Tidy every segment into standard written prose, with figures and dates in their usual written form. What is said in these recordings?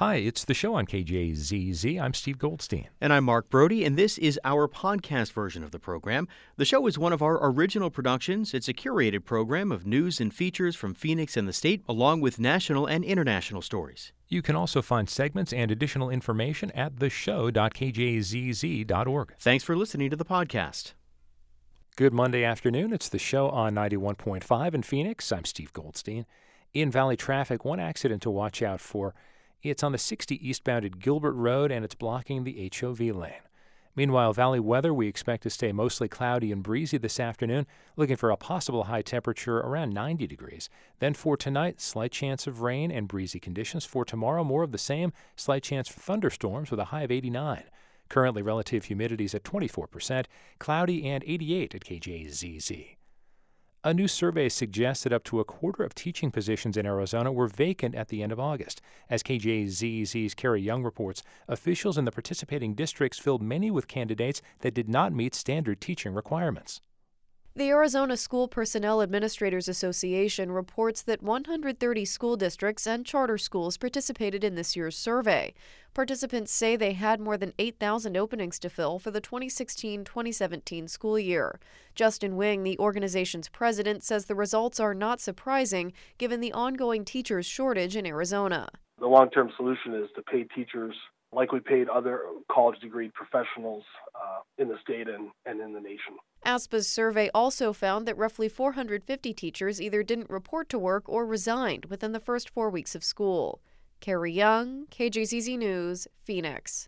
Hi, it's the show on KJZZ. I'm Steve Goldstein. And I'm Mark Brody, and this is our podcast version of the program. The show is one of our original productions. It's a curated program of news and features from Phoenix and the state, along with national and international stories. You can also find segments and additional information at theshow.kjzz.org. Thanks for listening to the podcast. Good Monday afternoon. It's the show on 91.5 in Phoenix. I'm Steve Goldstein. In Valley traffic, one accident to watch out for. It's on the 60 eastbound at Gilbert Road, and it's blocking the HOV lane. Meanwhile, Valley weather, we expect to stay mostly cloudy and breezy this afternoon, looking for a possible high temperature around 90 degrees. Then for tonight, slight chance of rain and breezy conditions. For tomorrow, more of the same, slight chance for thunderstorms with a high of 89. Currently, relative humidity is at 24%, cloudy and 88 at KJZZ. A new survey suggests that up to a quarter of teaching positions in Arizona were vacant at the end of August. As KJZZ's Carrie Young reports, officials in the participating districts filled many with candidates that did not meet standard teaching requirements. The Arizona School Personnel Administrators Association reports that 130 school districts and charter schools participated in this year's survey. Participants say they had more than 8,000 openings to fill for the 2016-2017 school year. Justin Wing, the organization's president, says the results are not surprising given the ongoing teachers' shortage in Arizona. The long-term solution is to pay teachers like we paid other college-degreed professionals in the state and in the nation. ASPA's survey also found that roughly 450 teachers either didn't report to work or resigned within the first 4 weeks of school. Carrie Young, KJZZ News, Phoenix.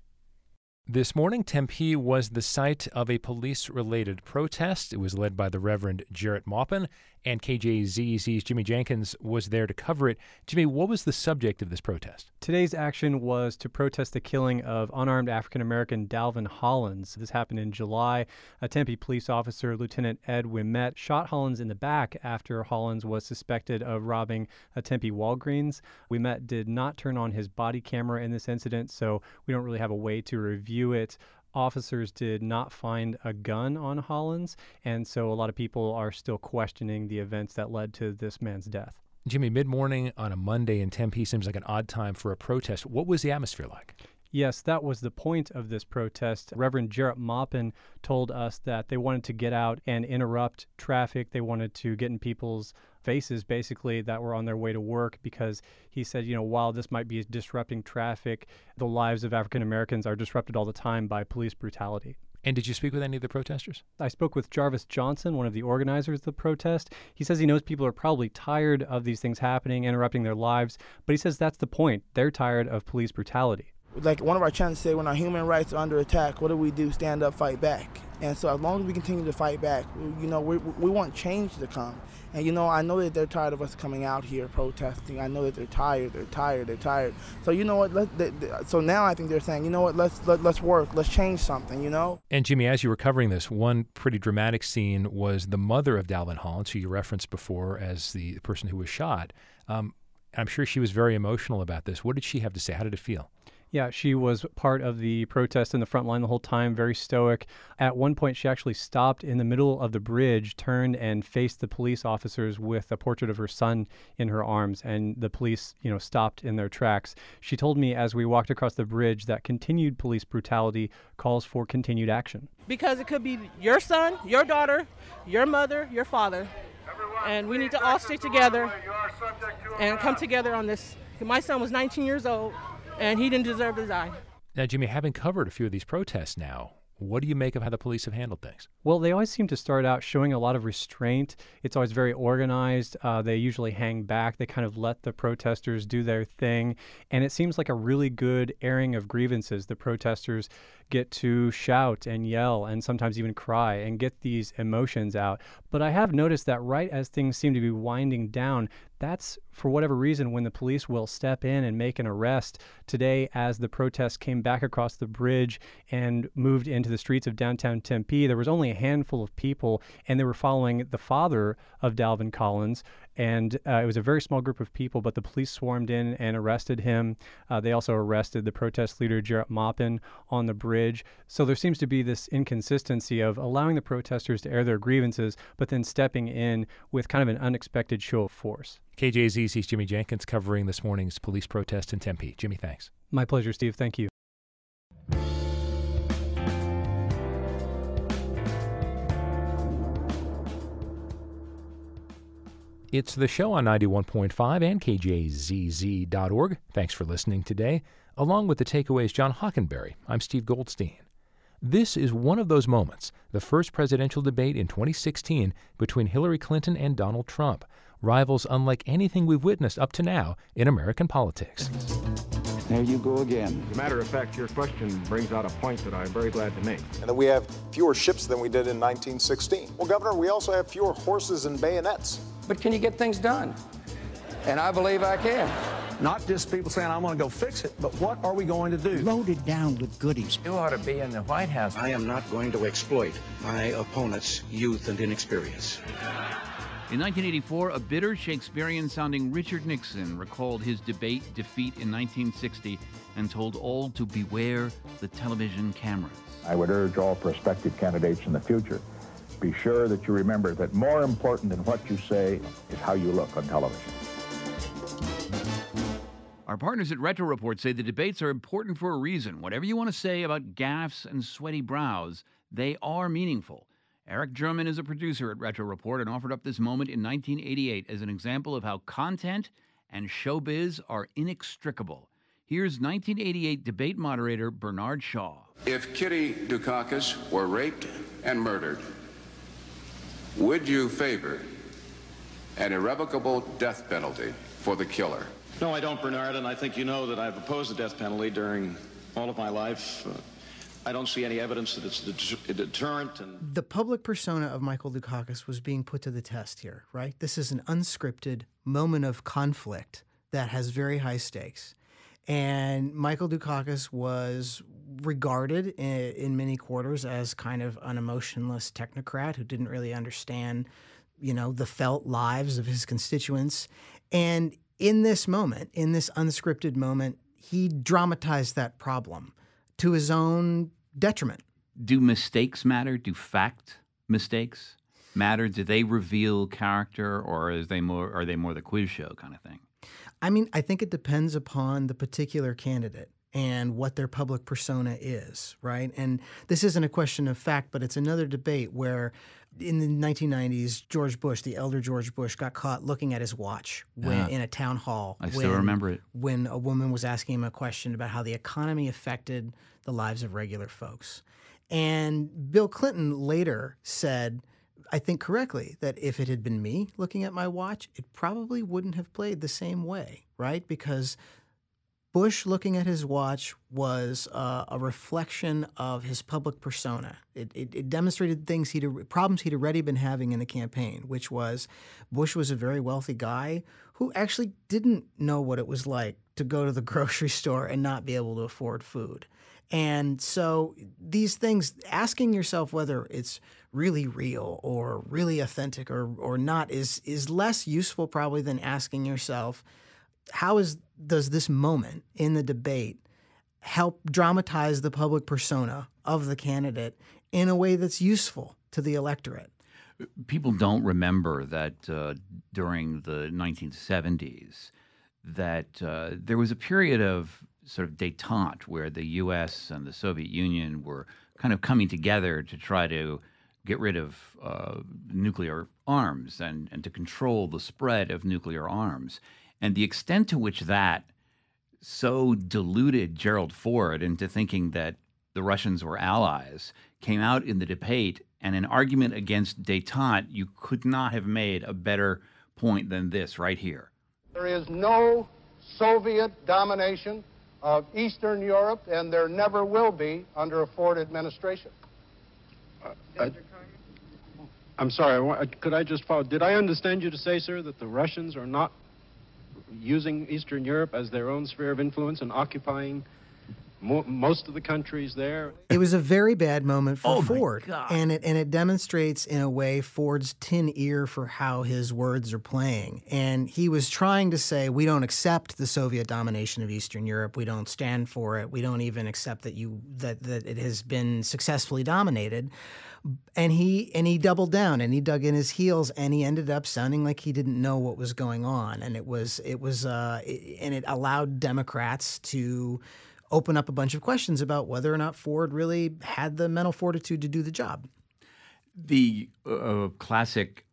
This morning, Tempe was the site of a police-related protest. It was led by the Reverend Jarrett Maupin, and KJZZ's Jimmy Jenkins was there to cover it. Jimmy, what was the subject of this protest? Today's action was to protest the killing of unarmed African-American Dalvin Hollins. This happened in July. A Tempe police officer, Lieutenant Ed Wimet, shot Hollins in the back after Hollins was suspected of robbing a Tempe Walgreens. Wimet did not turn on his body camera in this incident, so we don't really have a way to review it. Officers did not find a gun on Hollins, and so a lot of people are still questioning the events that led to this man's death. Jimmy, mid-morning on a Monday in Tempe seems like an odd time for a protest. What was the atmosphere like? Yes, that was the point of this protest. Reverend Jarrett Maupin told us that they wanted to get out and interrupt traffic. They wanted to get in people's faces, basically, that were on their way to work, because he said, while this might be disrupting traffic, the lives of African Americans are disrupted all the time by police brutality. And did you speak with any of the protesters? I spoke with Jarvis Johnson, one of the organizers of the protest. He says he knows people are probably tired of these things happening, interrupting their lives, but he says that's the point. They're tired of police brutality. Like one of our chants say, when our human rights are under attack, what do? Stand up, fight back. And so as long as we continue to fight back, we want change to come. And, I know that they're tired of us coming out here protesting. I know that they're tired. So you know what? So now I think they're saying, let's work. Let's change something, And Jimmy, as you were covering this, one pretty dramatic scene was the mother of Dalvin Hollins, who you referenced before as the person who was shot. I'm sure she was very emotional about this. What did she have to say? How did it feel? Yeah, she was part of the protest in the front line the whole time, very stoic. At one point, she actually stopped in the middle of the bridge, turned and faced the police officers with a portrait of her son in her arms, and the police, stopped in their tracks. She told me as we walked across the bridge that continued police brutality calls for continued action. Because it could be your son, your daughter, your mother, your father, and we need to all stick together and come together on this. My son was 19 years old. And he didn't deserve to die. Now, Jimmy, having covered a few of these protests now, what do you make of how the police have handled things? Well, they always seem to start out showing a lot of restraint. It's always very organized. They usually hang back. They kind of let the protesters do their thing. And it seems like a really good airing of grievances. The protesters get to shout and yell and sometimes even cry and get these emotions out. But I have noticed that right as things seem to be winding down, that's for whatever reason when the police will step in and make an arrest. Today, as the protests came back across the bridge and moved into the streets of downtown Tempe, there was only a handful of people, and they were following the father of Dalvin Hollins. And it was a very small group of people, but the police swarmed in and arrested him. They also arrested the protest leader, Jarrett Maupin, on the bridge. So there seems to be this inconsistency of allowing the protesters to air their grievances, but then stepping in with kind of an unexpected show of force. KJZZ's Jimmy Jenkins covering this morning's police protest in Tempe. Jimmy, thanks. My pleasure, Steve. Thank you. It's the show on 91.5 and KJZZ.org. Thanks for listening today. Along with the takeaways, John Hockenberry, I'm Steve Goldstein. This is one of those moments, the first presidential debate in 2016 between Hillary Clinton and Donald Trump, rivals unlike anything we've witnessed up to now in American politics. There you go again. As a matter of fact, your question brings out a point that I'm very glad to make. And that we have fewer ships than we did in 1916. Well, Governor, we also have fewer horses and bayonets. But can you get things done? And I believe I can. Not just people saying, I'm going to go fix it, but what are we going to do? Loaded down with goodies. You ought to be in the White House. I am not going to exploit my opponent's youth and inexperience. In 1984, a bitter Shakespearean-sounding Richard Nixon recalled his debate defeat in 1960 and told all to beware the television cameras. I would urge all prospective candidates in the future, be sure that you remember that more important than what you say is how you look on television. Our partners at Retro Report say the debates are important for a reason. Whatever you want to say about gaffes and sweaty brows, they are meaningful. Eric German is a producer at Retro Report and offered up this moment in 1988 as an example of how content and showbiz are inextricable. Here's 1988 debate moderator Bernard Shaw. If Kitty Dukakis were raped and murdered, would you favor an irrevocable death penalty for the killer? No, I don't, Bernard, and I think you know that I've opposed the death penalty during all of my life. I don't see any evidence that it's a deterrent. The public persona of Michael Dukakis was being put to the test here, right? This is an unscripted moment of conflict that has very high stakes. And Michael Dukakis was regarded in many quarters as kind of an emotionless technocrat who didn't really understand, the felt lives of his constituents. And in this moment, in this unscripted moment, he dramatized that problem to his own detriment. Do mistakes matter? Do fact mistakes matter? Do they reveal character, or are they more the quiz show kind of thing? I mean, I think it depends upon the particular candidate and what their public persona is, right? And this isn't a question of fact, but it's another debate where in the 1990s, George Bush, the elder George Bush, got caught looking at his watch in a town hall. I still remember it. When a woman was asking him a question about how the economy affected the lives of regular folks. And Bill Clinton later said, I think correctly, that if it had been me looking at my watch, it probably wouldn't have played the same way, right? Because Bush looking at his watch was a reflection of his public persona. It demonstrated problems he'd already been having in the campaign, which was Bush was a very wealthy guy who actually didn't know what it was like to go to the grocery store and not be able to afford food. And so these things, asking yourself whether it's really real or really authentic or not is less useful probably than asking yourself, does this moment in the debate help dramatize the public persona of the candidate in a way that's useful to the electorate? People don't remember that during the 1970s that there was a period of sort of détente where the U.S. and the Soviet Union were kind of coming together to try to get rid of nuclear arms and to control the spread of nuclear arms. And the extent to which that so deluded Gerald Ford into thinking that the Russians were allies came out in the debate, and an argument against détente, you could not have made a better point than this right here. There is no Soviet domination of Eastern Europe, and there never will be under a Ford administration. I'm sorry, could I just follow? Did I understand you to say, sir, that the Russians are not using Eastern Europe as their own sphere of influence and occupying most of the country's there. It was a very bad moment for Ford, God. and it demonstrates in a way Ford's tin ear for how his words are playing. And he was trying to say, we don't accept the Soviet domination of Eastern Europe. We don't stand for it. We don't even accept that it has been successfully dominated. And he doubled down and he dug in his heels and he ended up sounding like he didn't know what was going on. And it allowed Democrats to open up a bunch of questions about whether or not Ford really had the mental fortitude to do the job. The classic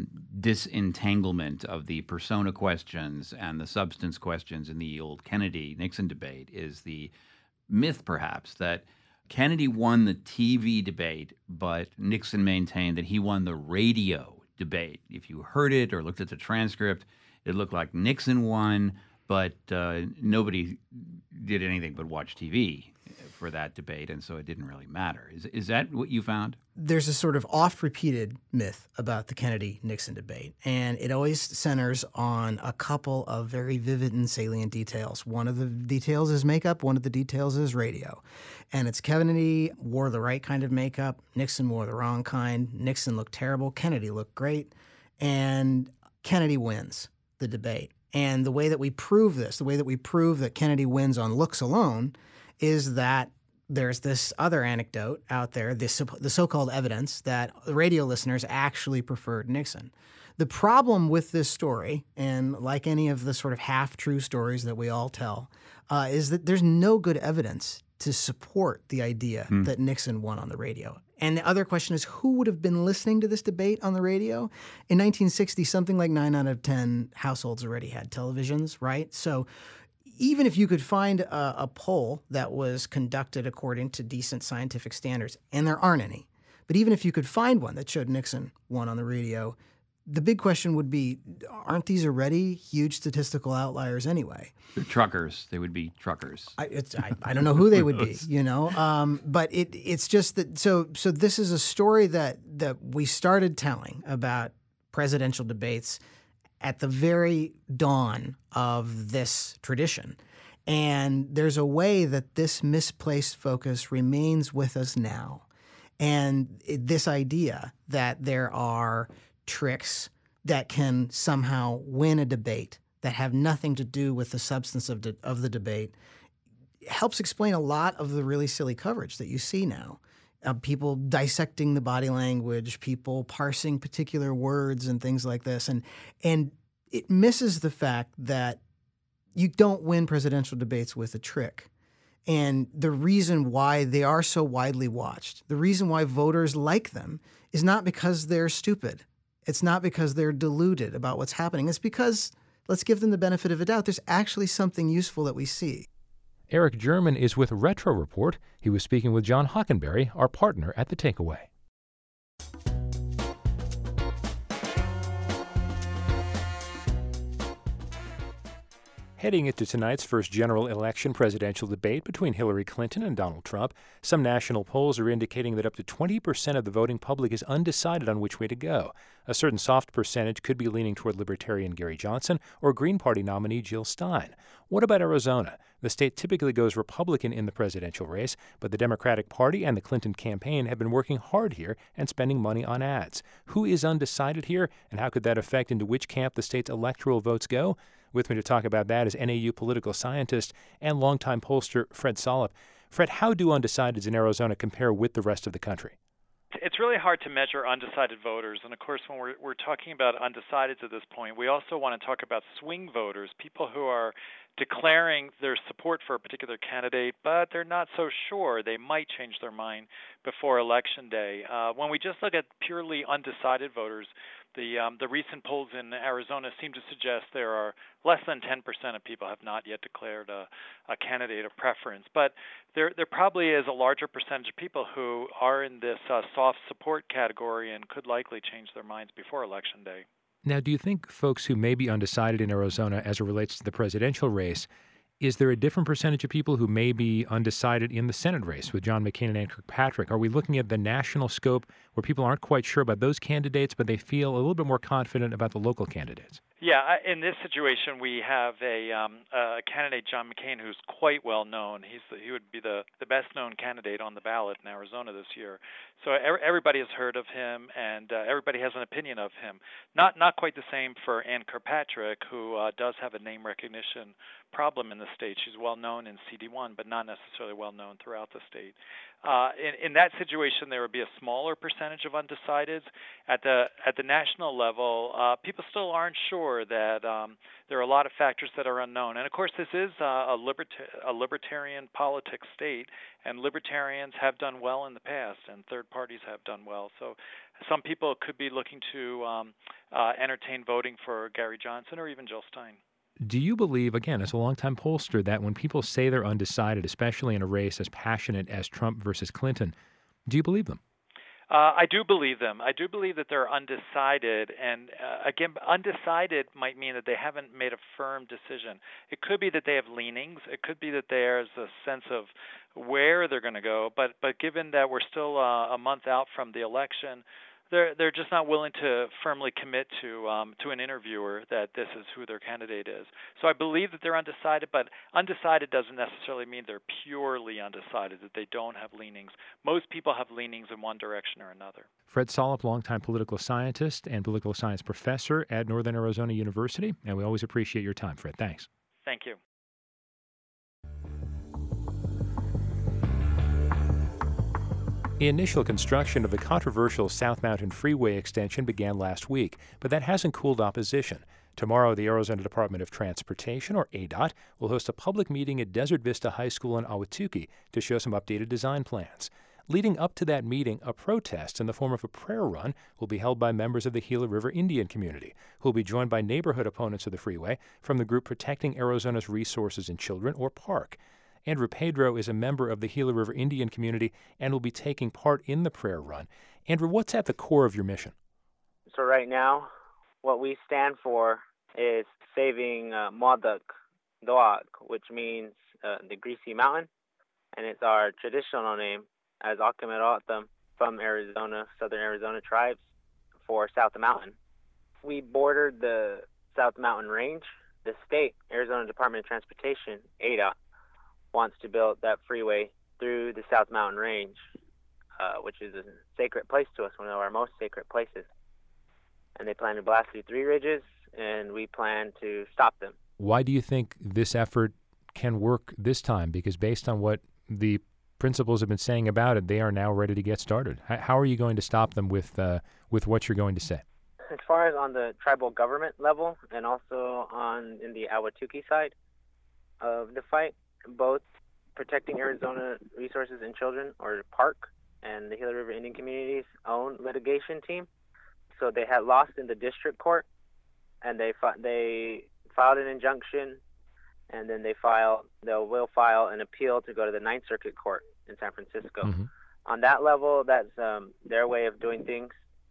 disentanglement of the persona questions and the substance questions in the old Kennedy-Nixon debate is the myth, perhaps, that Kennedy won the TV debate, but Nixon maintained that he won the radio debate. If you heard it or looked at the transcript, it looked like Nixon won, but nobody did anything but watch TV for that debate, and so it didn't really matter. Is that what you found? There's a sort of oft-repeated myth about the Kennedy-Nixon debate, and it always centers on a couple of very vivid and salient details. One of the details is makeup, one of the details is radio. And it's Kennedy wore the right kind of makeup, Nixon wore the wrong kind, Nixon looked terrible, Kennedy looked great, and Kennedy wins the debate. And the way that we prove this, the way that we prove that Kennedy wins on looks alone, is that there's this other anecdote out there, the so-called evidence that radio listeners actually preferred Nixon. The problem with this story, and like any of the sort of half-true stories that we all tell, is that there's no good evidence to support the idea that Nixon won on the radio. And the other question is, who would have been listening to this debate on the radio? In 1960, something like 9 out of 10 households already had televisions, right? So even if you could find a poll that was conducted according to decent scientific standards, and there aren't any, but even if you could find one that showed Nixon won on the radio, the big question would be, aren't these already huge statistical outliers anyway? They're truckers. They would be truckers. I don't know who they would be, but it's just that. So this is a story that we started telling about presidential debates at the very dawn of this tradition. And there's a way that this misplaced focus remains with us now. And this idea that there are tricks that can somehow win a debate that have nothing to do with the substance of the debate helps explain a lot of the really silly coverage that you see now. People dissecting the body language, people parsing particular words and things like this. And it misses the fact that you don't win presidential debates with a trick. And the reason why they are so widely watched, the reason why voters like them, is not because they're stupid. It's not because they're deluded about what's happening. It's because, let's give them the benefit of a doubt, there's actually something useful that we see. Eric German is with Retro Report. He was speaking with John Hockenberry, our partner at The Takeaway. Heading into tonight's first general election presidential debate between Hillary Clinton and Donald Trump, some national polls are indicating that up to 20% of the voting public is undecided on which way to go. A certain soft percentage could be leaning toward Libertarian Gary Johnson or Green Party nominee Jill Stein. What about Arizona? The state typically goes Republican in the presidential race, but the Democratic Party and the Clinton campaign have been working hard here and spending money on ads. Who is undecided here, and how could that affect into which camp the state's electoral votes go? With me to talk about that is NAU political scientist and longtime pollster Fred Solip. Fred, how do undecideds in Arizona compare with the rest of the country? It's really hard to measure undecided voters. And, of course, when we're talking about undecideds at this point, we also want to talk about swing voters, people who are declaring their support for a particular candidate, but they're not so sure. They might change their mind before Election Day. When we just look at purely undecided voters, the recent polls in Arizona seem to suggest there are less than 10% of people have not yet declared a candidate of preference. But there probably is a larger percentage of people who are in this soft support category and could likely change their minds before Election Day. Now, do you think folks who may be undecided in Arizona as it relates to the presidential race, is there a different percentage of people who may be undecided in the Senate race with John McCain and Ann Kirkpatrick? Are we looking at the national scope where people aren't quite sure about those candidates, but they feel a little bit more confident about the local candidates? Yeah, in this situation, we have a candidate, John McCain, who's quite well known. He would be the best known candidate on the ballot in Arizona this year. So everybody has heard of him, and everybody has an opinion of him. Not quite the same for Ann Kirkpatrick, who does have a name recognition problem in the state. She's well known in CD1, but not necessarily well known throughout the state. In that situation, there would be a smaller percentage of undecideds. At the national level, people still aren't sure that there are a lot of factors that are unknown. And of course, this is a libertarian politics state, and libertarians have done well in the past, and third parties have done well. So some people could be looking to entertain voting for Gary Johnson or even Jill Stein. Do you believe, again, as a longtime pollster, that when people say they're undecided, especially in a race as passionate as Trump versus Clinton, do you believe them? I do believe them. I do believe that they're undecided, and again, undecided might mean that they haven't made a firm decision. It could be that they have leanings. It could be that there's a sense of where they're going to go. But given that we're still a month out from the election, they're just not willing to firmly commit to an interviewer that this is who their candidate is. So I believe that they're undecided, but undecided doesn't necessarily mean they're purely undecided, that they don't have leanings. Most people have leanings in one direction or another. Fred Solop, longtime political scientist and political science professor at Northern Arizona University, and we always appreciate your time, Fred. Thanks. Thank you. Initial construction of the controversial South Mountain Freeway extension began last week, but that hasn't cooled opposition. Tomorrow, the Arizona Department of Transportation, or ADOT, will host a public meeting at Desert Vista High School in Ahwatukee to show some updated design plans. Leading up to that meeting, a protest in the form of a prayer run will be held by members of the Gila River Indian community, who will be joined by neighborhood opponents of the freeway from the group Protecting Arizona's Resources in Children, or PARC. Andrew Pedro is a member of the Gila River Indian community and will be taking part in the prayer run. Andrew, what's at the core of your mission? So right now, what we stand for is saving Modoc Doak, which means the Greasy Mountain, and it's our traditional name as Akamirautam from Arizona, Southern Arizona tribes for South Mountain. We bordered the South Mountain Range. The state, Arizona Department of Transportation, ADOT, wants to build that freeway through the South Mountain Range, which is a sacred place to us, one of our most sacred places. And they plan to blast through 3 ridges, and we plan to stop them. Why do you think this effort can work this time? Because based on what the principals have been saying about it, they are now ready to get started. How are you going to stop them with what you're going to say? As far as on the tribal government level and also in the Ahwatukee side of the fight, both Protecting Arizona Resources and Children, or PARC, and the Gila River Indian Community's own litigation team. So they had lost in the district court, and they filed an injunction, and then they will file an appeal to go to the Ninth Circuit Court in San Francisco. Mm-hmm. On that level, that's their way of doing things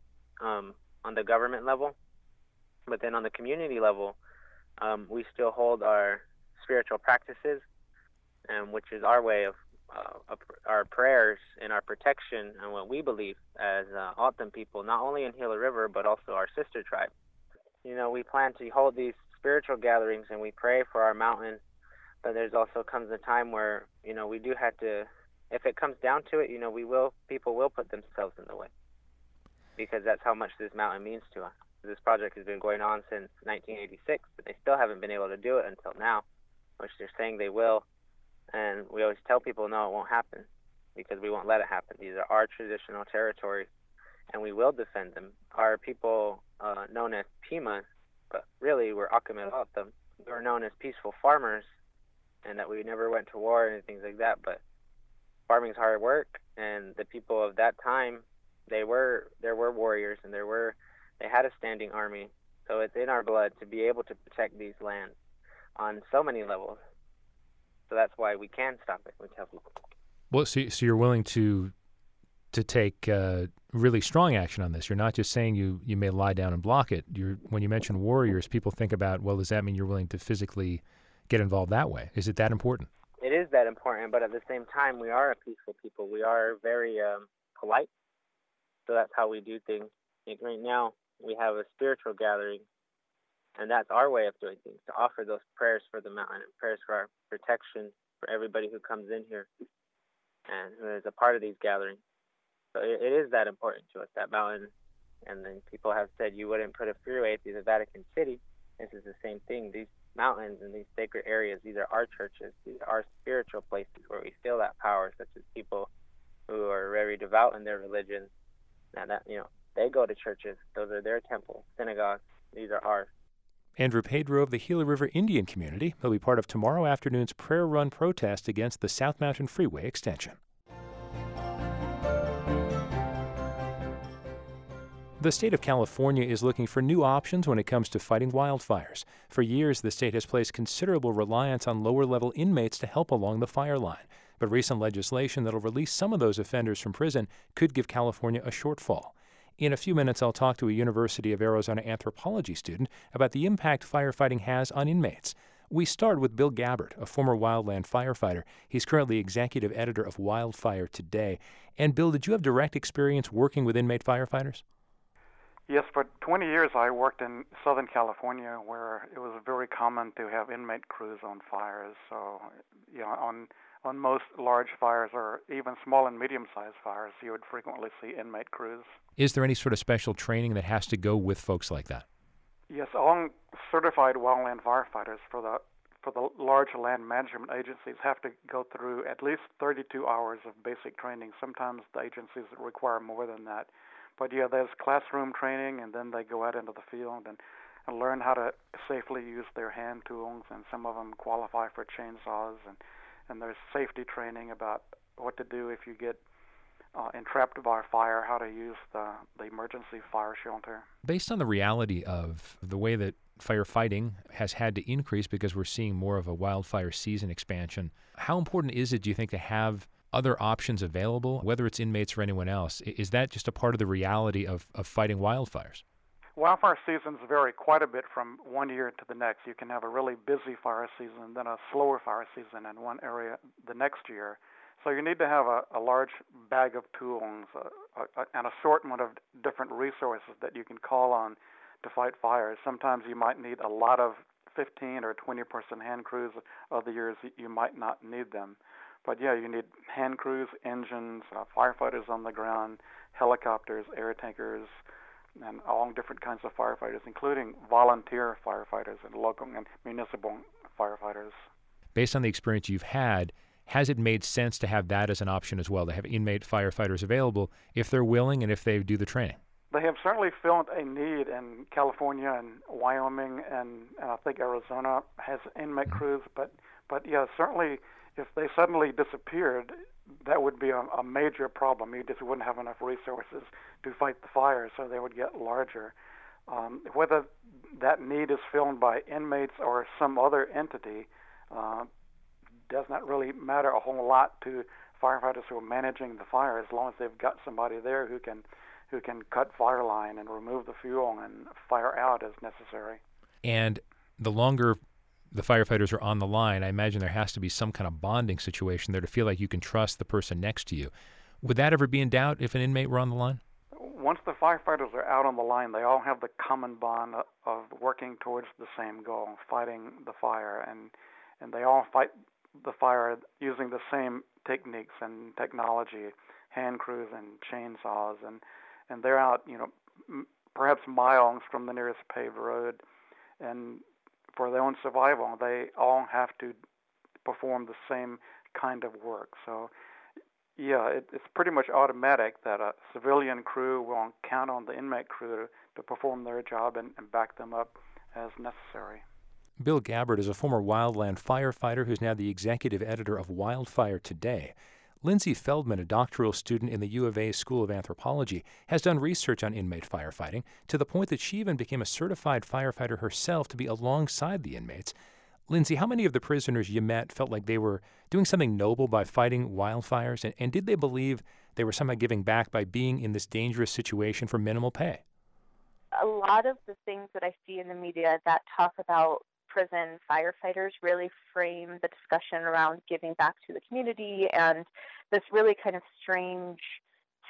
on the government level. But then on the community level, we still hold our spiritual practices, which is our way of our prayers and our protection and what we believe as O'odham people, not only in Gila River, but also our sister tribe. You know, we plan to hold these spiritual gatherings and we pray for our mountain, but there's also comes a time where, you know, we do have to, if it comes down to it, you know, people will put themselves in the way, because that's how much this mountain means to us. This project has been going on since 1986, but they still haven't been able to do it until now, which they're saying they will. And we always tell people, no, it won't happen, because we won't let it happen. These are our traditional territories, and we will defend them. Our people, known as Pimas, but really we're Akamirautam, we're known as peaceful farmers, and that we never went to war and things like that. But farming's hard work, and the people of that time, there were warriors, and they had a standing army. So it's in our blood to be able to protect these lands on so many levels. So that's why we can stop it. We tell people. Well, so you're willing to take really strong action on this. You're not just saying you may lie down and block it. When you mention warriors, people think about, well, does that mean you're willing to physically get involved that way? Is it that important? It is that important, but at the same time, we are a peaceful people. We are very polite. So that's how we do things. Like right now, we have a spiritual gathering And that's our way of doing things, to offer those prayers for the mountain and prayers for our protection for everybody who comes in here and who is a part of these gatherings. So it is that important to us, that mountain. And then people have said you wouldn't put a freeway through the Vatican City. This is the same thing. These mountains and these sacred areas, these are our churches. These are our spiritual places where we feel that power, such as people who are very devout in their religion. And that, they go to churches. Those are their temples, synagogues. These are ours. Andrew Pedro of the Gila River Indian Community will be part of tomorrow afternoon's prayer run protest against the South Mountain Freeway extension. The state of California is looking for new options when it comes to fighting wildfires. For years, the state has placed considerable reliance on lower-level inmates to help along the fire line. But recent legislation that will release some of those offenders from prison could give California a shortfall. In a few minutes, I'll talk to a University of Arizona anthropology student about the impact firefighting has on inmates. We start with Bill Gabbard, a former wildland firefighter. He's currently executive editor of Wildfire Today. And Bill, did you have direct experience working with inmate firefighters? Yes, for 20 years I worked in Southern California, where it was very common to have inmate crews on fires. So, on most large fires or even small and medium-sized fires, you would frequently see inmate crews. Is there any sort of special training that has to go with folks like that? Yes, all certified wildland firefighters for the large land management agencies have to go through at least 32 hours of basic training. Sometimes the agencies require more than that. But there's classroom training, and then they go out into the field and learn how to safely use their hand tools, and some of them qualify for chainsaws, and there's safety training about what to do if you get entrapped by a fire, how to use the emergency fire shelter. Based on the reality of the way that firefighting has had to increase because we're seeing more of a wildfire season expansion, how important is it, do you think, to have other options available, whether it's inmates or anyone else? Is that just a part of the reality of fighting wildfires? Wildfire seasons vary quite a bit from one year to the next. You can have a really busy fire season, then a slower fire season in one area the next year. So you need to have a large bag of tools, an assortment of different resources that you can call on to fight fires. Sometimes you might need a lot of 15 or 20-person hand crews. Other years you might not need them. But you need hand crews, engines, firefighters on the ground, helicopters, air tankers, and all different kinds of firefighters, including volunteer firefighters and local and municipal firefighters. Based on the experience you've had, has it made sense to have that as an option as well, to have inmate firefighters available if they're willing and if they do the training? They have certainly felt a need in California and Wyoming, and I think Arizona has inmate crews, but certainly if they suddenly disappeared, that would be a major problem. You just wouldn't have enough resources to fight the fire, so they would get larger. Whether that need is filled by inmates or some other entity does not really matter a whole lot to firefighters who are managing the fire, as long as they've got somebody there who can cut fire line and remove the fuel and fire out as necessary. And the longer the firefighters are on the line, I imagine there has to be some kind of bonding situation there to feel like you can trust the person next to you. Would that ever be in doubt if an inmate were on the line? Once the firefighters are out on the line, they all have the common bond of working towards the same goal, fighting the fire, and they all fight the fire using the same techniques and technology, hand crews and chainsaws, and they're out, perhaps miles from the nearest paved road, and for their own survival, they all have to perform the same kind of work. So, it's pretty much automatic that a civilian crew will count on the inmate crew to perform their job and back them up as necessary. Bill Gabbard is a former wildland firefighter who's now the executive editor of Wildfire Today. Lindsay Feldman, a doctoral student in the U of A School of Anthropology, has done research on inmate firefighting to the point that she even became a certified firefighter herself to be alongside the inmates. Lindsay, how many of the prisoners you met felt like they were doing something noble by fighting wildfires, and did they believe they were somehow giving back by being in this dangerous situation for minimal pay? A lot of the things that I see in the media that talk about prison firefighters really frame the discussion around giving back to the community and this really kind of strange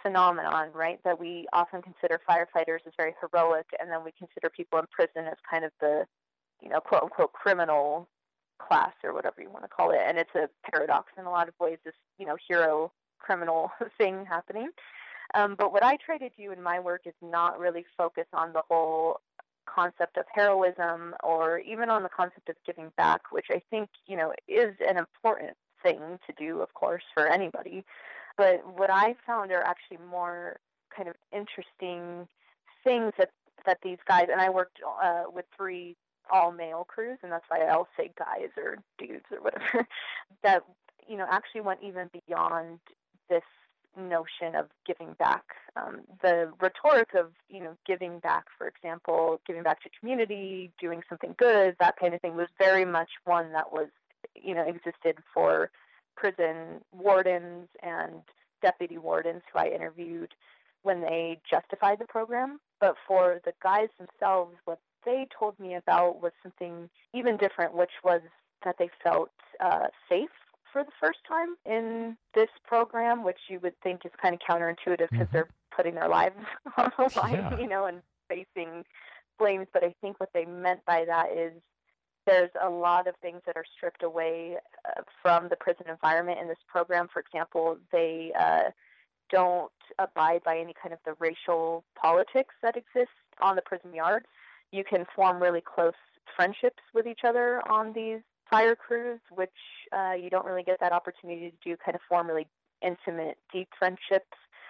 phenomenon, right? That we often consider firefighters as very heroic, and then we consider people in prison as kind of the, quote unquote criminal class or whatever you want to call it. And it's a paradox in a lot of ways, this, hero criminal thing happening. But what I try to do in my work is not really focus on the whole concept of heroism or even on the concept of giving back, which I think, is an important thing to do, of course, for anybody. But what I found are actually more kind of interesting things that these guys, and I worked with 3 all-male crews, and that's why I'll say guys or dudes or whatever, that, actually went even beyond this notion of giving back. The rhetoric of, giving back, for example, giving back to community, doing something good, that kind of thing was very much one that was, existed for prison wardens and deputy wardens who I interviewed when they justified the program. But for the guys themselves, what they told me about was something even different, which was that they felt safe for the first time in this program, which you would think is kind of counterintuitive because they're putting their lives on the line, and facing flames. But I think what they meant by that is there's a lot of things that are stripped away from the prison environment in this program. For example, they don't abide by any kind of the racial politics that exists on the prison yard. You can form really close friendships with each other on these fire crews, which you don't really get that opportunity to do, kind of form really intimate, deep friendships.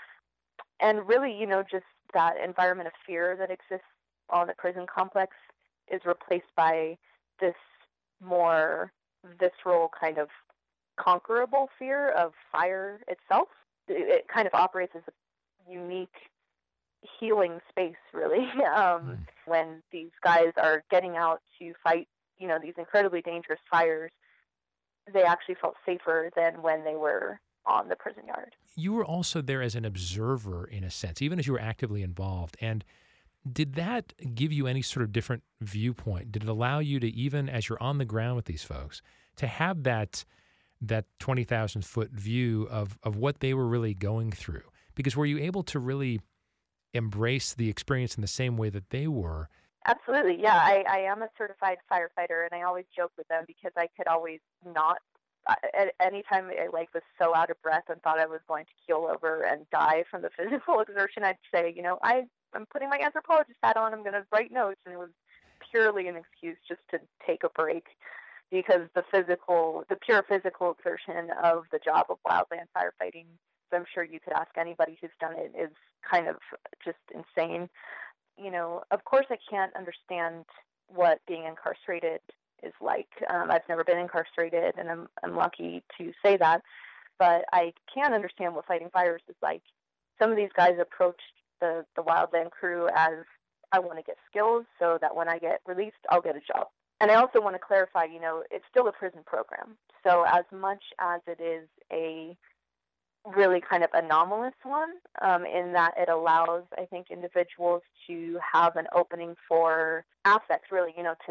And really, just that environment of fear that exists on the prison complex is replaced by this more visceral kind of conquerable fear of fire itself. It kind of operates as a unique healing space, really, when these guys are getting out to fight, these incredibly dangerous fires. They actually felt safer than when they were on the prison yard. You were also there as an observer, in a sense, even as you were actively involved. And did that give you any sort of different viewpoint? Did it allow you to, even as you're on the ground with these folks, to have that 20,000-foot view of what they were really going through? Because were you able to really embrace the experience in the same way that they were? Absolutely, yeah. I am a certified firefighter, and I always joke with them because I could always not. At any time I was so out of breath and thought I was going to keel over and die from the physical exertion, I'd say, I'm putting my anthropologist hat on, I'm going to write notes, and it was purely an excuse just to take a break because the pure physical exertion of the job of wildland firefighting, I'm sure you could ask anybody who's done it, is kind of just insane. Of course I can't understand what being incarcerated is like. I've never been incarcerated, and I'm lucky to say that, but I can understand what fighting fires is like. Some of these guys approached the wildland crew as, I want to get skills so that when I get released, I'll get a job. And I also want to clarify, it's still a prison program. So as much as it is a really kind of anomalous one, in that it allows, I think, individuals to have an opening for affect, really,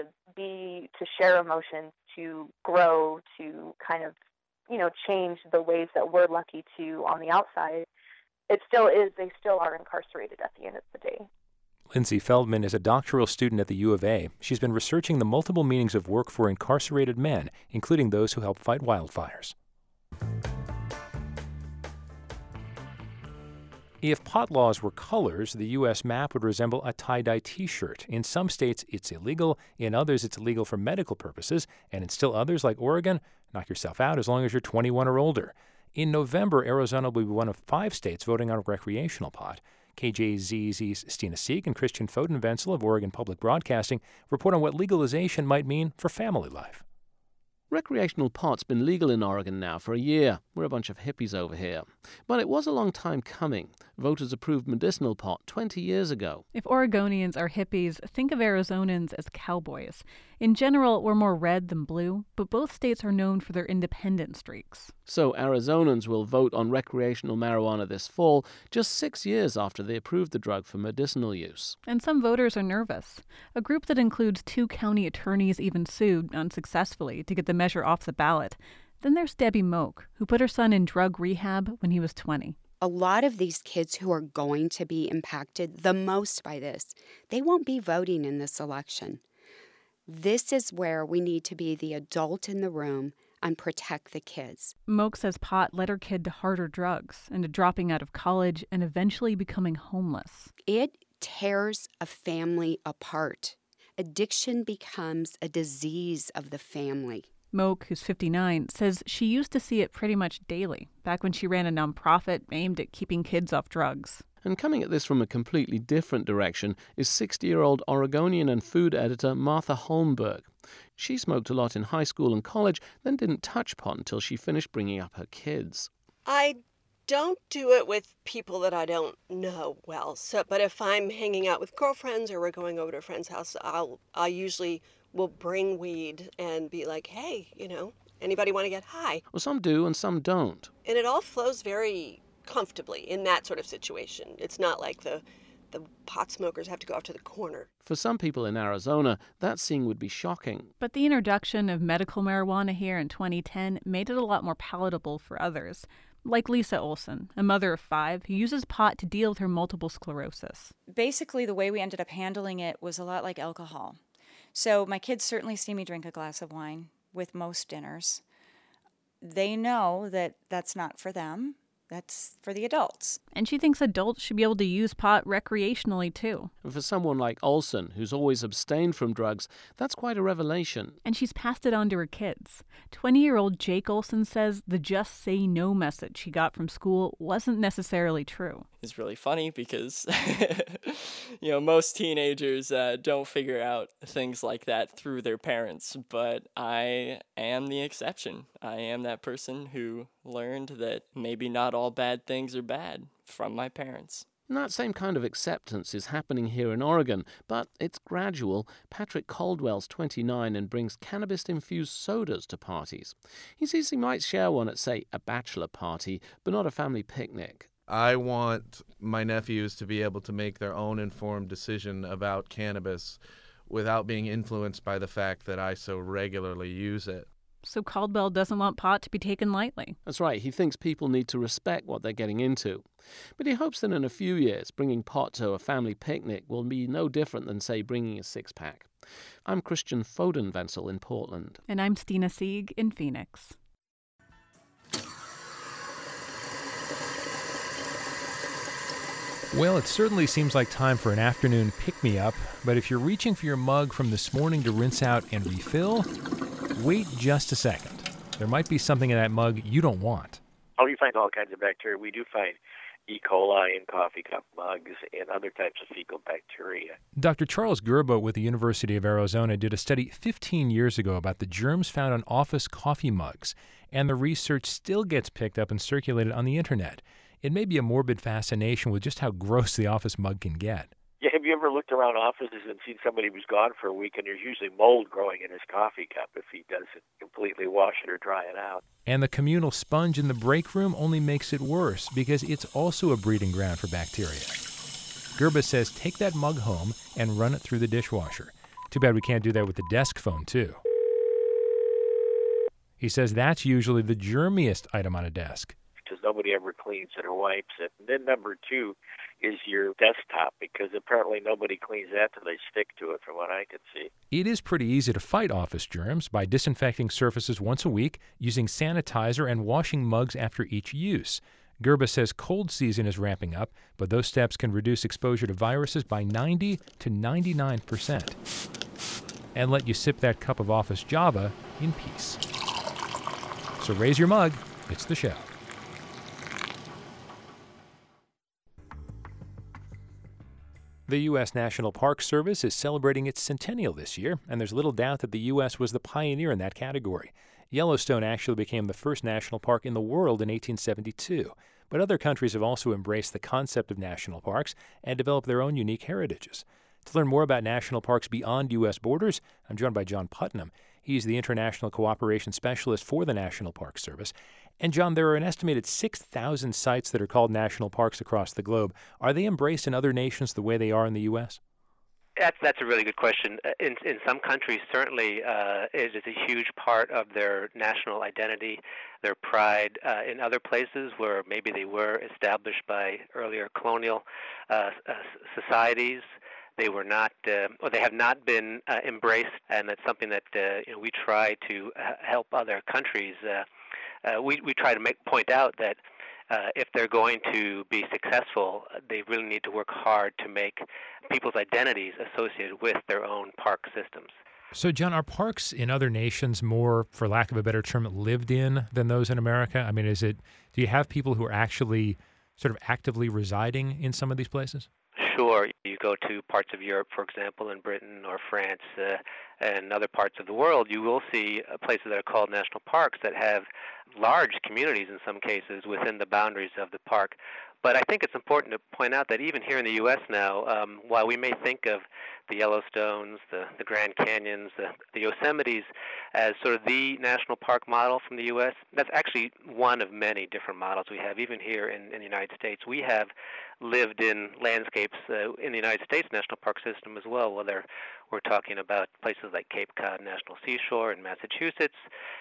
to share emotions, to grow, to kind of, change the ways that we're lucky to on the outside. It still is, they still are incarcerated at the end of the day. Lindsay Feldman is a doctoral student at the U of A. She's been researching the multiple meanings of work for incarcerated men, including those who help fight wildfires. If pot laws were colors, the U.S. map would resemble a tie-dye T-shirt. In some states, it's illegal. In others, it's illegal for medical purposes. And in still others, like Oregon, knock yourself out as long as you're 21 or older. In November, Arizona will be one of 5 states voting on a recreational pot. KJZZ's Stina Sieg and Christian Foden-Wenzel of Oregon Public Broadcasting report on what legalization might mean for family life. Recreational pot's been legal in Oregon now for a year. We're a bunch of hippies over here. But it was a long time coming. Voters approved medicinal pot 20 years ago. If Oregonians are hippies, think of Arizonans as cowboys. In general, we're more red than blue, but both states are known for their independent streaks. So Arizonans will vote on recreational marijuana this fall, just 6 years after they approved the drug for medicinal use. And some voters are nervous. A group that includes 2 county attorneys even sued, unsuccessfully, to get the measure off the ballot. Then there's Debbie Moak, who put her son in drug rehab when he was 20. a lot of these kids who are going to be impacted the most by this, they won't be voting in this election. This is where we need to be the adult in the room and protect the kids. Moak says pot led her kid to harder drugs and to dropping out of college and eventually becoming homeless. It tears a family apart. Addiction becomes a disease of the family. Moak, who's 59, says she used to see it pretty much daily, back when she ran a nonprofit aimed at keeping kids off drugs. And coming at this from a completely different direction is 60-year-old Oregonian and food editor Martha Holmberg. She smoked a lot in high school and college, then didn't touch pot until she finished bringing up her kids. I don't do it with people that I don't know well. But if I'm hanging out with girlfriends or we're going over to a friend's house, I usually will bring weed and be like, hey, anybody want to get high? Well, some do and some don't. And it all flows very comfortably in that sort of situation. It's not like the pot smokers have to go off to the corner. For some people in Arizona, that scene would be shocking. But the introduction of medical marijuana here in 2010 made it a lot more palatable for others. Like Lisa Olson, a mother of 5 who uses pot to deal with her multiple sclerosis. Basically, the way we ended up handling it was a lot like alcohol. So my kids certainly see me drink a glass of wine with most dinners. They know that that's not for them. That's for the adults. And she thinks adults should be able to use pot recreationally, too. And for someone like Olson, who's always abstained from drugs, that's quite a revelation. And she's passed it on to her kids. 20-year-old Jake Olson says the just say no message he got from school wasn't necessarily true. It's really funny because, most teenagers don't figure out things like that through their parents, but I am the exception. I am that person who learned that maybe not all bad things are bad from my parents. And that same kind of acceptance is happening here in Oregon, but it's gradual. Patrick Caldwell's 29 and brings cannabis-infused sodas to parties. He says he might share one at, say, a bachelor party, but not a family picnic. I want my nephews to be able to make their own informed decision about cannabis without being influenced by the fact that I so regularly use it. So Caldwell doesn't want pot to be taken lightly. That's right. He thinks people need to respect what they're getting into. But he hopes that in a few years, bringing pot to a family picnic will be no different than, say, bringing a six-pack. I'm Christian Fodenvenzel in Portland. And I'm Stina Sieg in Phoenix. Well, it certainly seems like time for an afternoon pick-me-up, but if you're reaching for your mug from this morning to rinse out and refill, wait just a second. There might be something in that mug you don't want. Oh, you find all kinds of bacteria. We do find E. coli in coffee cup mugs and other types of fecal bacteria. Dr. Charles Gerba with the University of Arizona did a study 15 years ago about the germs found on office coffee mugs, and the research still gets picked up and circulated on the internet. It may be a morbid fascination with just how gross the office mug can get. Yeah, have you ever looked around offices and seen somebody who's gone for a week and there's usually mold growing in his coffee cup if he doesn't completely wash it or dry it out? And the communal sponge in the break room only makes it worse because it's also a breeding ground for bacteria. Gerba says take that mug home and run it through the dishwasher. Too bad we can't do that with the desk phone, too. He says that's usually the germiest item on a desk. Because nobody ever cleans it or wipes it. And then number 2 is your desktop, because apparently nobody cleans that till they stick to it, from what I can see. It is pretty easy to fight office germs by disinfecting surfaces once a week, using sanitizer, and washing mugs after each use. Gerba says cold season is ramping up, but those steps can reduce exposure to viruses by 90 to 99%. And let you sip that cup of office Java in peace. So raise your mug. It's the show. The U.S. National Park Service is celebrating its centennial this year, and there's little doubt that the U.S. was the pioneer in that category. Yellowstone actually became the first national park in the world in 1872, but other countries have also embraced the concept of national parks and developed their own unique heritages. To learn more about national parks beyond U.S. borders, I'm joined by John Putnam. He's the International Cooperation Specialist for the National Park Service. And John, there are an estimated 6,000 sites that are called national parks across the globe. Are they embraced in other nations the way they are in the U.S.? That's a really good question. In some countries, certainly it is a huge part of their national identity, their pride. In other places where maybe they were established by earlier colonial societies, they were not, or they have not been embraced, and that's something that we try to help other countries. We try to point out that if they're going to be successful, they really need to work hard to make people's identities associated with their own park systems. So, John, are parks in other nations more, for lack of a better term, lived in than those in America? I mean, do you have people who are actually sort of actively residing in some of these places? Sure. You go to parts of Europe, for example, in Britain or France and other parts of the world, you will see places that are called national parks that have large communities in some cases within the boundaries of the park. But I think it's important to point out that even here in the U.S. now, while we may think of the Yellowstones, the Grand Canyons, the Yosemites as sort of the national park model from the U.S., that's actually one of many different models we have. Even here in the United States, we have lived in landscapes in the United States National Park System as well, whether we're talking about places like Cape Cod National Seashore in Massachusetts,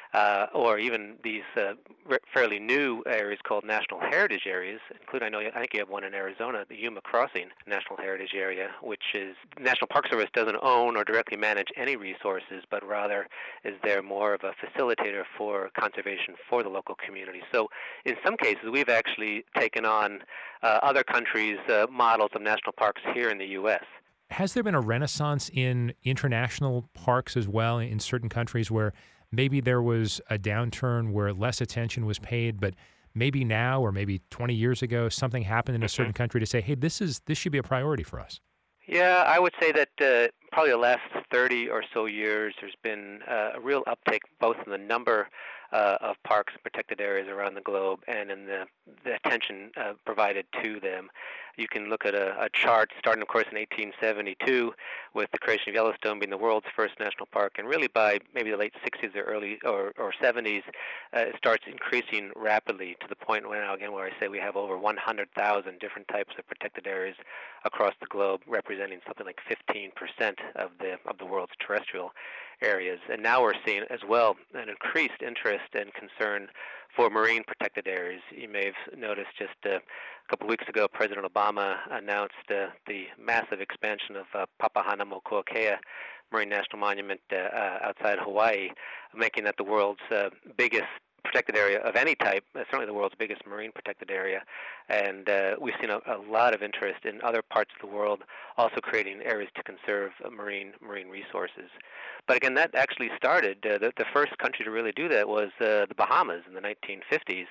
or even these fairly new areas called National Heritage Areas, including, I think you have one in Arizona, the Yuma Crossing National Heritage Area, which is National Park Service doesn't own or directly manage any resources, but rather is there more of a facilitator for conservation for the local community. So in some cases, we've actually taken on other countries' models of national parks here in the U.S. Has there been a renaissance in international parks as well in certain countries where maybe there was a downturn where less attention was paid, but maybe now or maybe 20 years ago something happened in a certain country to say, hey, this should be a priority for us? Yeah, I would say that probably the last 30 or so years there's been a real uptake both in the number of parks and protected areas around the globe and in the attention provided to them. You can look at a chart starting, of course, in 1872 with the creation of Yellowstone being the world's first national park, and really by maybe the late 60s or early or 70s, it starts increasing rapidly to the point now, again, where I say we have over 100,000 different types of protected areas across the globe, representing something like 15% of the world's terrestrial areas. And now we're seeing as well an increased interest and concern for marine protected areas. You may have noticed just a couple of weeks ago, President Obama announced the massive expansion of Papahanaumokuakea Marine National Monument outside Hawaii, making that the world's biggest protected area of any type, certainly the world's biggest marine protected area. And we've seen a lot of interest in other parts of the world also creating areas to conserve marine resources. But again, that actually started, the first country to really do that was the Bahamas in the 1950s,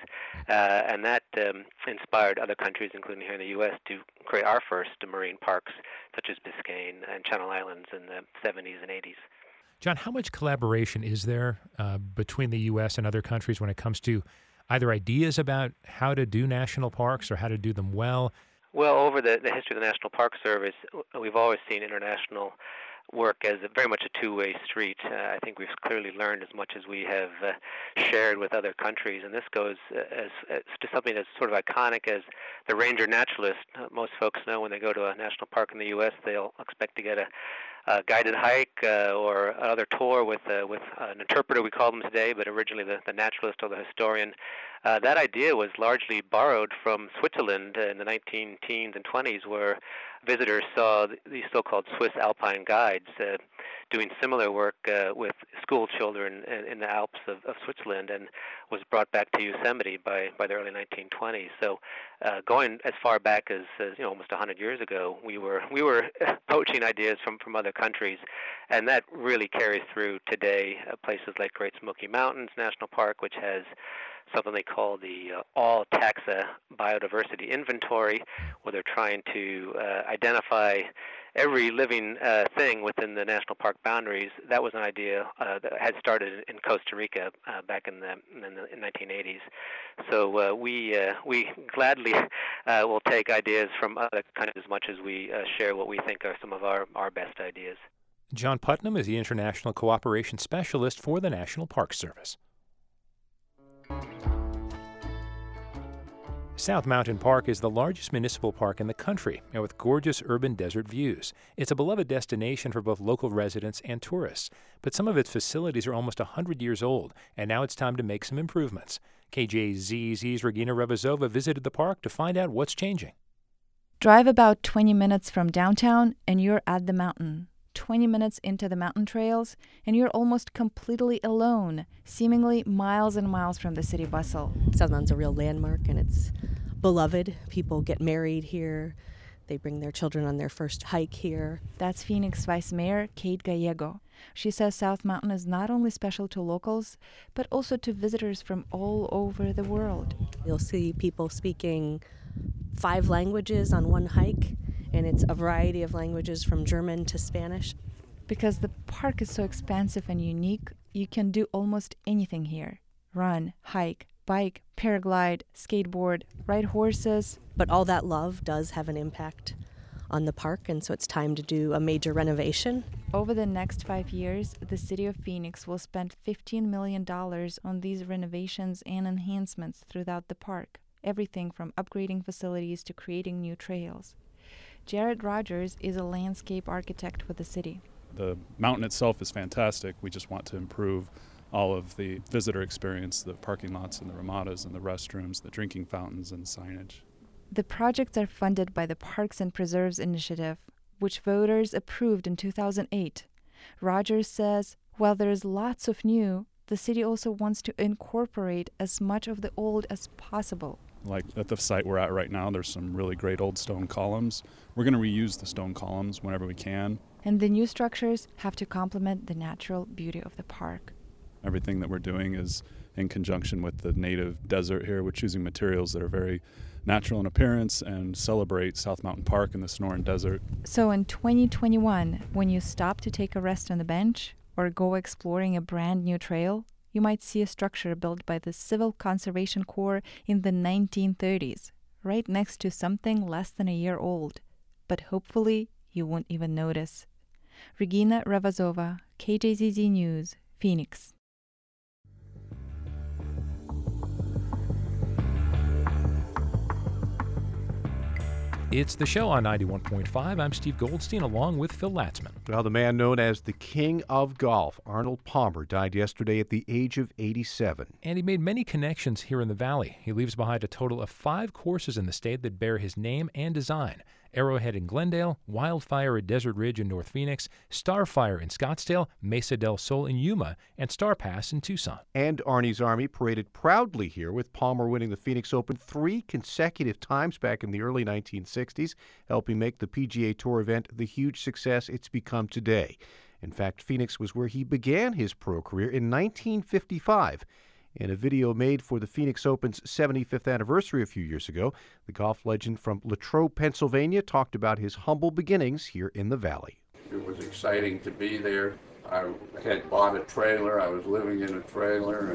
and that inspired other countries, including here in the U.S., to create our first marine parks, such as Biscayne and Channel Islands in the 70s and 80s. John, how much collaboration is there between the U.S. and other countries when it comes to either ideas about how to do national parks or how to do them well? Well, over the history of the National Park Service, we've always seen international work as very much a two-way street. I think we've clearly learned as much as we have shared with other countries, and this goes as to something that's sort of iconic as the ranger naturalist. Most folks know when they go to a national park in the U.S., they'll expect to get a guided hike or another tour with an interpreter, we call them today, but originally the naturalist or the historian. That idea was largely borrowed from Switzerland in the 19-teens and 20s, where visitors saw these so-called Swiss alpine guides doing similar work with school children in the Alps of Switzerland, and was brought back to Yosemite by the early 1920s. So going as far back as almost 100 years ago, we were poaching ideas from other countries, and that really carries through today. Places like Great Smoky Mountains National Park, which has something they call the All Taxa Biodiversity Inventory, where they're trying to identify every living thing within the national park boundaries. That was an idea that had started in Costa Rica back in the 1980s. So we gladly will take ideas from other countries as much as we share what we think are some of our best ideas. John Putnam is the International Cooperation Specialist for the National Park Service. South Mountain Park is the largest municipal park in the country, and with gorgeous urban desert views. It's a beloved destination for both local residents and tourists, but some of its facilities are almost 100 years old, and now it's time to make some improvements. KJZZ's Regina Revazova visited the park to find out what's changing. Drive about 20 minutes from downtown, and you're at the mountain. 20 minutes into the mountain trails, and you're almost completely alone, seemingly miles and miles from the city bustle. South Mountain's a real landmark, and it's beloved. People get married here. They bring their children on their first hike here. That's Phoenix Vice Mayor Kate Gallego. She says South Mountain is not only special to locals, but also to visitors from all over the world. You'll see people speaking 5 languages on one hike, and it's a variety of languages from German to Spanish. Because the park is so expansive and unique, you can do almost anything here. Run, hike, bike, paraglide, skateboard, ride horses. But all that love does have an impact on the park, and so it's time to do a major renovation. Over the next 5 years, the city of Phoenix will spend $15 million on these renovations and enhancements throughout the park. Everything from upgrading facilities to creating new trails. Jared Rogers is a landscape architect with the city. The mountain itself is fantastic. We just want to improve all of the visitor experience, the parking lots and the ramadas and the restrooms, the drinking fountains and signage. The projects are funded by the Parks and Preserves Initiative, which voters approved in 2008. Rogers says, while there is lots of new, the city also wants to incorporate as much of the old as possible. Like at the site we're at right now, there's some really great old stone columns. We're going to reuse the stone columns whenever we can. And the new structures have to complement the natural beauty of the park. Everything that we're doing is in conjunction with the native desert here. We're choosing materials that are very natural in appearance and celebrate South Mountain Park and the Sonoran Desert. So in 2021, when you stop to take a rest on the bench or go exploring a brand new trail, you might see a structure built by the Civil Conservation Corps in the 1930s, right next to something less than a year old. But hopefully, you won't even notice. Regina Revazova, KJZZ News, Phoenix. It's the show on 91.5. I'm Steve Goldstein, along with Phil Latzman. Well, the man known as the King of Golf, Arnold Palmer, died yesterday at the age of 87. And he made many connections here in the Valley. He leaves behind a total of 5 courses in the state that bear his name and design. Arrowhead in Glendale, Wildfire at Desert Ridge in North Phoenix, Starfire in Scottsdale, Mesa del Sol in Yuma, and Star Pass in Tucson. And Arnie's Army paraded proudly here, with Palmer winning the Phoenix Open 3 consecutive times back in the early 1960s, helping make the PGA Tour event the huge success it's become today. In fact, Phoenix was where he began his pro career in 1955. In a video made for the Phoenix Open's 75th anniversary a few years ago, the golf legend from Latrobe, Pennsylvania, talked about his humble beginnings here in the Valley. It was exciting to be there. I had bought a trailer. I was living in a trailer,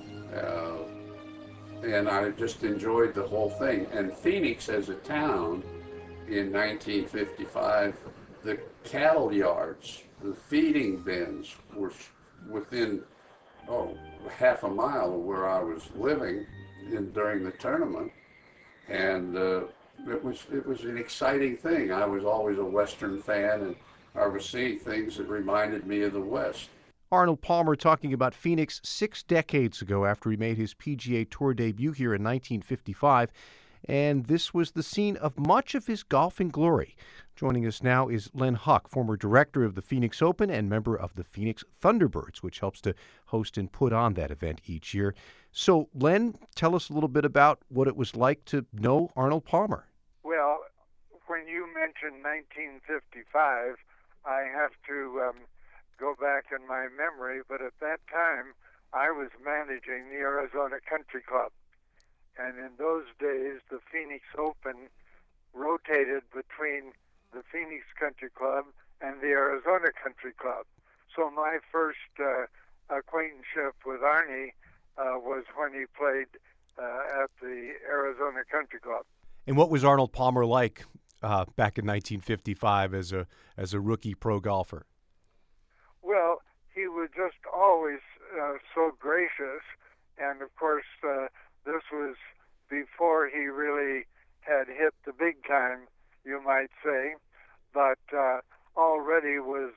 and I just enjoyed the whole thing. And Phoenix as a town in 1955, the cattle yards, the feeding bins were within half a mile of where I was living during the tournament, and it was an exciting thing. I was always a Western fan, and I was seeing things that reminded me of the West. Arnold Palmer talking about Phoenix 6 decades ago after he made his PGA Tour debut here in 1955, and this was the scene of much of his golfing glory. Joining us now is Len Huck, former director of the Phoenix Open and member of the Phoenix Thunderbirds, which helps to host and put on that event each year. So, Len, tell us a little bit about what it was like to know Arnold Palmer. Well, when you mentioned 1955, I have to go back in my memory, but at that time, I was managing the Arizona Country Club. And in those days, the Phoenix Open rotated between the Phoenix Country Club and the Arizona Country Club. So my first acquaintanceship with Arnie was when he played at the Arizona Country Club. And what was Arnold Palmer like back in 1955 as a rookie pro golfer? Well, he was just always so gracious, and of course this was before he really had hit the big time, you might say, but already was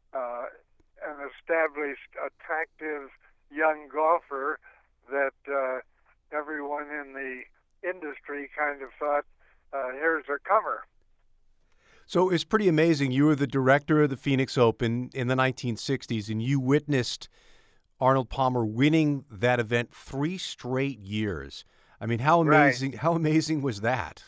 an established, attractive young golfer that everyone in the industry kind of thought, here's a comer. So it's pretty amazing. You were the director of the Phoenix Open in the 1960s, and you witnessed Arnold Palmer winning that event 3 straight years. I mean, how amazing! Right. How amazing was that?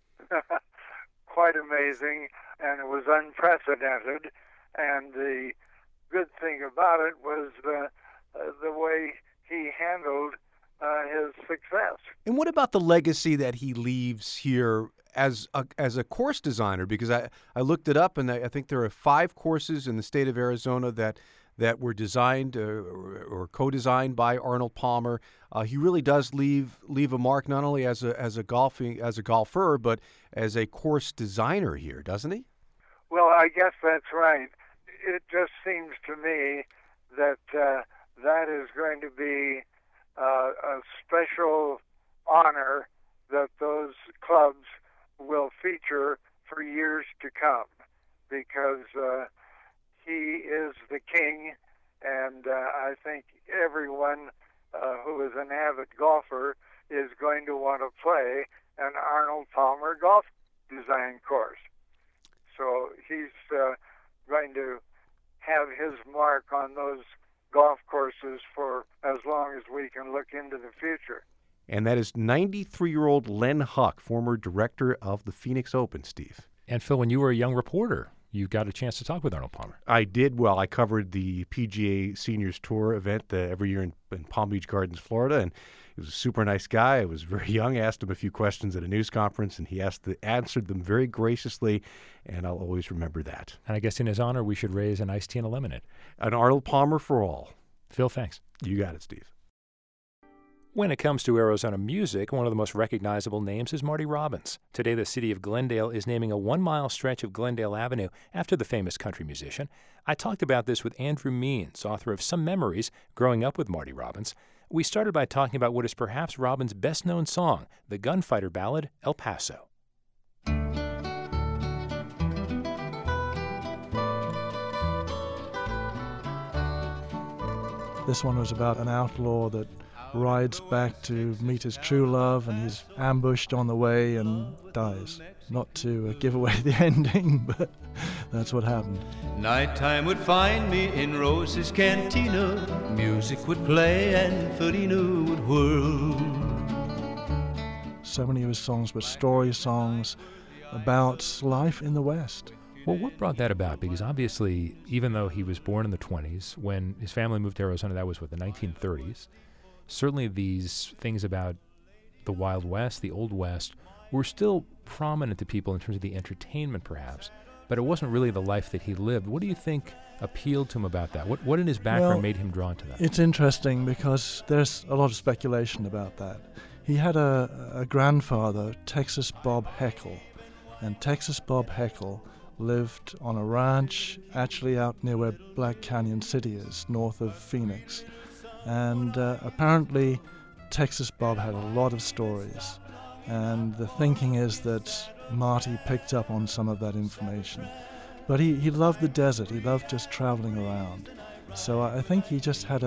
Quite amazing, and it was unprecedented. And the good thing about it was the way he handled his success. And what about the legacy that he leaves here as a course designer? Because I looked it up, and I think there are 5 courses in the state of Arizona that were designed or co-designed by Arnold Palmer. He really does leave a mark not only as a golfer, but as a course designer here, doesn't he? Well, I guess that's right. It just seems to me that that is going to be a special honor that those clubs will feature for years to come, because he is the king, and I think everyone who is an avid golfer is going to want to play an Arnold Palmer golf design course. So he's going to have his mark on those golf courses for as long as we can look into the future. And that is 93-year-old Len Huck, former director of the Phoenix Open, Steve. And Phil, when you were a young reporter, you got a chance to talk with Arnold Palmer. I did. Well, I covered the PGA Seniors Tour event every year in Palm Beach Gardens, Florida, and he was a super nice guy. I was very young. I asked him a few questions at a news conference, and he answered them very graciously, and I'll always remember that. And I guess in his honor, we should raise an iced tea and a lemonade. An Arnold Palmer for all. Phil, thanks. You got it, Steve. When it comes to Arizona music, one of the most recognizable names is Marty Robbins. Today, the city of Glendale is naming a 1-mile stretch of Glendale Avenue after the famous country musician. I talked about this with Andrew Means, author of Some Memories Growing Up with Marty Robbins. We started by talking about what is perhaps Robbins' best-known song, the gunfighter ballad, El Paso. This one was about an outlaw that rides back to meet his true love, and he's ambushed on the way and dies. Not to give away the ending, but that's what happened. Nighttime would find me in Rose's Cantina. Music would play and Felina would whirl. So many of his songs were story songs about life in the West. Well, what brought that about? Because obviously, even though he was born in the 20s, when his family moved to Arizona, that was, the 1930s, certainly these things about the Wild West, the Old West, were still prominent to people in terms of the entertainment, perhaps, but it wasn't really the life that he lived. What do you think appealed to him about that? What in his background made him drawn to that? It's interesting because there's a lot of speculation about that. He had a grandfather, Texas Bob Heckle, and Texas Bob Heckle lived on a ranch actually out near where Black Canyon City is, north of Phoenix. And apparently Texas Bob had a lot of stories. And the thinking is that Marty picked up on some of that information. But he loved the desert. He loved just traveling around. So I think he just had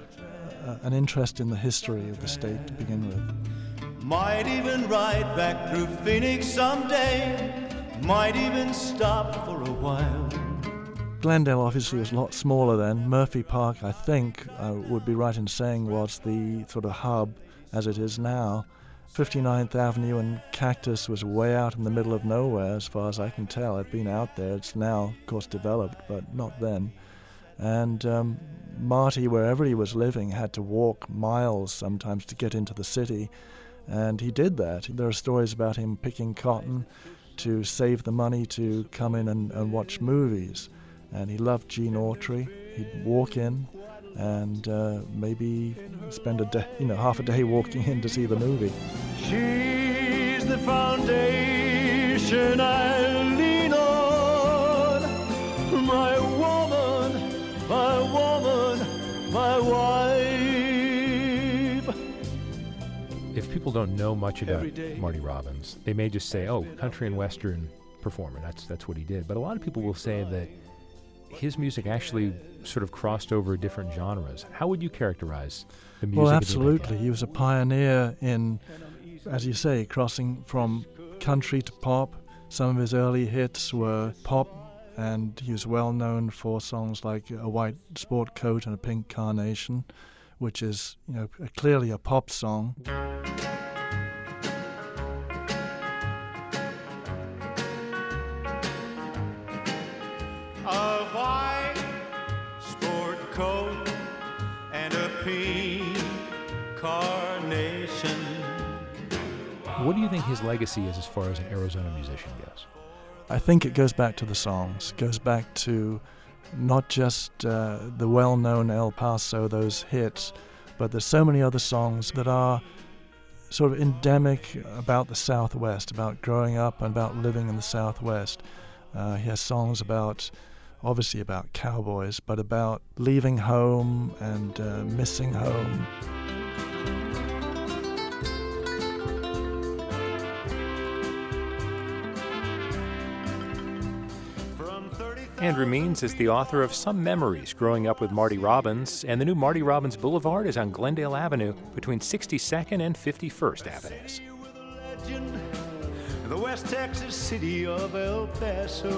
an interest in the history of the state to begin with. Might even ride back through Phoenix someday. Might even stop for a while. Glendale obviously was a lot smaller then. Murphy Park, I think, would be right in saying, was the sort of hub as it is now. 59th Avenue and Cactus was way out in the middle of nowhere as far as I can tell. I've been out there. It's now, of course, developed, but not then. And Marty, wherever he was living, had to walk miles sometimes to get into the city. And he did that. There are stories about him picking cotton to save the money to come in and watch movies. And he loved Gene Autry. He'd walk in and maybe spend a day, half a day walking in to see the movie. She's the foundation I lean on. My woman, my woman, my wife. If people don't know much about Marty Robbins. They may just say, oh, country and western performer, that's what he did. But a lot of people will say that his music actually sort of crossed over different genres. How would you characterize the music? Well, absolutely. He was a pioneer in, as you say, crossing from country to pop. Some of his early hits were pop, and he was well known for songs like A White Sport Coat and A Pink Carnation, which is, clearly a pop song. A white sport coat and a pink carnation. What do you think his legacy is as far as an Arizona musician goes? I think it goes back to the songs, goes back to not just the well-known El Paso, those hits, but there's so many other songs that are sort of endemic about the Southwest, about growing up and about living in the Southwest. He has songs obviously about cowboys, but about leaving home and missing home. Andrew Means is the author of Some Memories Growing Up with Marty Robbins, and the new Marty Robbins Boulevard is on Glendale Avenue between 62nd and 51st Avenues. The West Texas city of El Paso.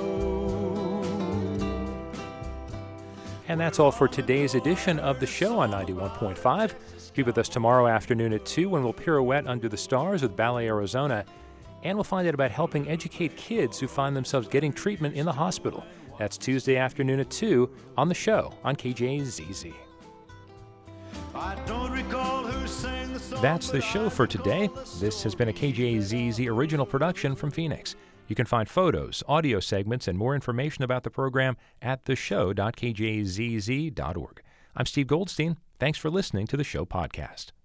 And that's all for today's edition of the show on 91.5. Be with us tomorrow afternoon at 2 when we'll pirouette under the stars with Ballet Arizona, and we'll find out about helping educate kids who find themselves getting treatment in the hospital. That's Tuesday afternoon at 2 on the show on KJZZ. That's the show for today. This has been a KJZZ original production from Phoenix. You can find photos, audio segments, and more information about the program at theshow.kjzz.org. I'm Steve Goldstein. Thanks for listening to the show podcast.